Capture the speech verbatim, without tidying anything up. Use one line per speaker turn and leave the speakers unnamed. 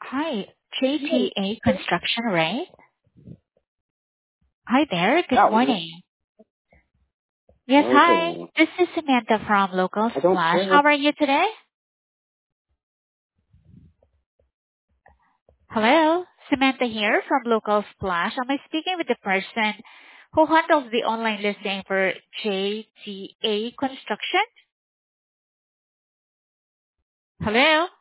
Hi, J T A Construction, right? Hi there. Good
Yeah, this is
morning. Yes, hi.
okay.
This is Samantha from Local
I don't
Splash.
care.
How are you today? Hello, Samantha here from Local Splash. Am I speaking with the person who handles the online listing for J T A Construction? Hello?